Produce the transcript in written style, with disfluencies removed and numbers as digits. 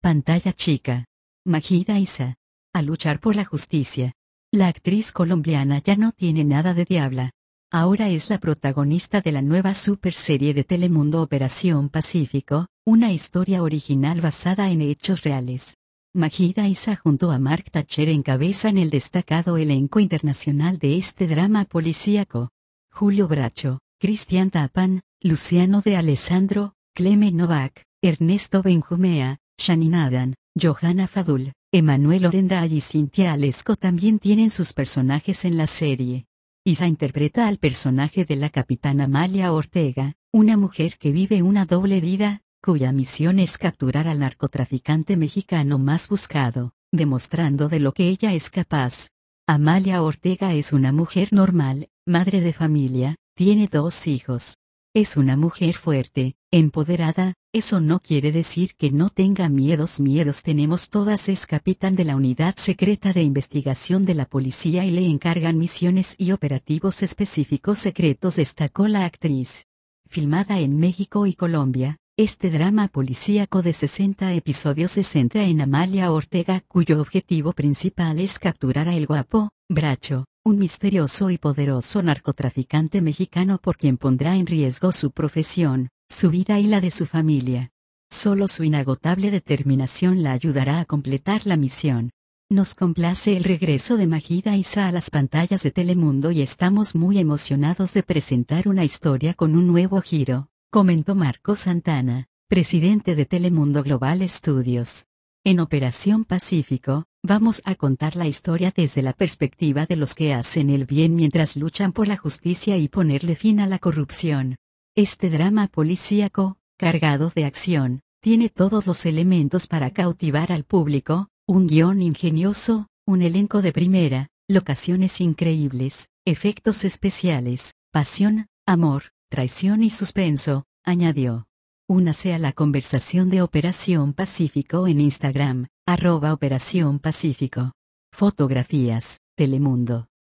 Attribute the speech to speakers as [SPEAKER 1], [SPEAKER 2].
[SPEAKER 1] Pantalla chica. Majida Isa. A luchar por la justicia. La actriz colombiana ya no tiene nada de diabla. Ahora es la protagonista de la nueva super serie de Telemundo Operación Pacífico, una historia original basada en hechos reales. Majida Isa junto a Mark Thatcher encabezan el destacado elenco internacional de este drama policíaco. Julio Bracho, Cristian Tapan, Luciano de Alessandro, Clemen Novak, Ernesto Benjumea, Shannon Adan, Johanna Fadul, Emanuel Orenday y Cynthia Alesco también tienen sus personajes en la serie. Isa interpreta al personaje de la capitana Amalia Ortega, una mujer que vive una doble vida, cuya misión es capturar al narcotraficante mexicano más buscado, demostrando de lo que ella es capaz. Amalia Ortega es una mujer normal, madre de familia, tiene 2 hijos. Es una mujer fuerte, empoderada, eso no quiere decir que no tenga miedos tenemos todas. Es capitán de la Unidad Secreta de Investigación de la Policía y le encargan misiones y operativos específicos secretos, destacó la actriz. Filmada en México y Colombia, este drama policíaco de 60 episodios se centra en Amalia Ortega, cuyo objetivo principal es capturar a El Guapo, Bracho, un misterioso y poderoso narcotraficante mexicano por quien pondrá en riesgo su profesión, su vida y la de su familia. Solo su inagotable determinación la ayudará a completar la misión. Nos complace el regreso de Majida Isa a las pantallas de Telemundo y estamos muy emocionados de presentar una historia con un nuevo giro, comentó Marco Santana, presidente de Telemundo Global Studios. En Operación Pacífico, vamos a contar la historia desde la perspectiva de los que hacen el bien mientras luchan por la justicia y ponerle fin a la corrupción. Este drama policíaco, cargado de acción, tiene todos los elementos para cautivar al público, un guión ingenioso, un elenco de primera, locaciones increíbles, efectos especiales, pasión, amor, traición y suspenso, añadió. Únase a la conversación de Operación Pacífico en Instagram, @Operación Pacífico. Fotografías, Telemundo.